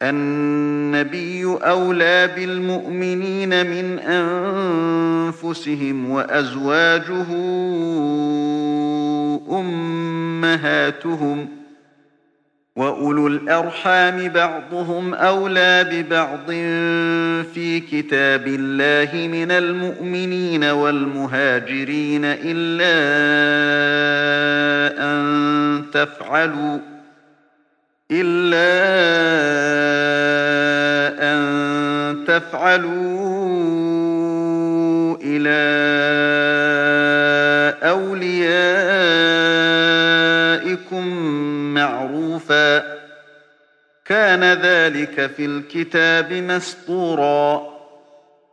النبي أولى بالمؤمنين من أنفسهم وأزواجه أمهاتهم وأولو الأرحام بعضهم أولى ببعض في كتاب الله من المؤمنين والمهاجرين إلا أن تفعلوا إلى أوليائكم معروفا كان ذلك في الكتاب مسطورا